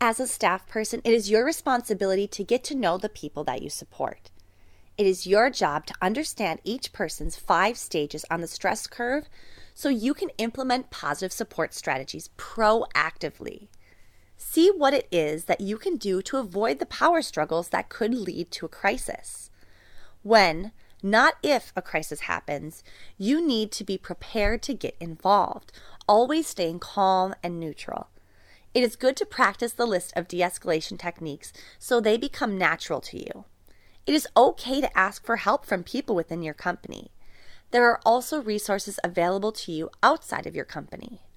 As a staff person, it is your responsibility to get to know the people that you support. It is your job to understand each person's 5 stages on the stress curve so you can implement positive support strategies proactively. See what it is that you can do to avoid the power struggles that could lead to a crisis. When, not if, a crisis happens, you need to be prepared to get involved, always staying calm and neutral. It is good to practice the list of de-escalation techniques so they become natural to you. It is okay to ask for help from people within your company. There are also resources available to you outside of your company.